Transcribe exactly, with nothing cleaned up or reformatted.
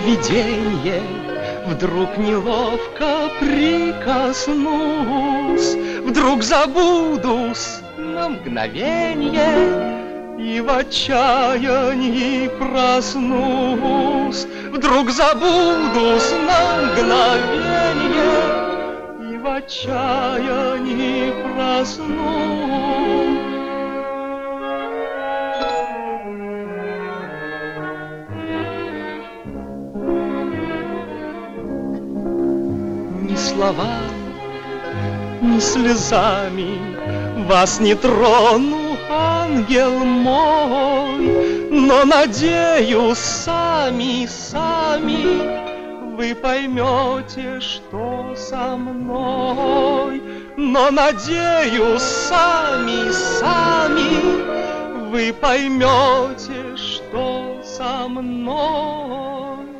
виденье, вдруг неловко прикоснусь, вдруг забудусь на мгновенье и в отчаянии проснусь. Вдруг забудусь на мгновенье и в отчаянии проснусь. Ни словами, ни слезами вас не трону, ангел мой, но надеюсь, сами, сами вы поймете, что со мной. Но надеюсь, сами, сами вы поймете, что со мной.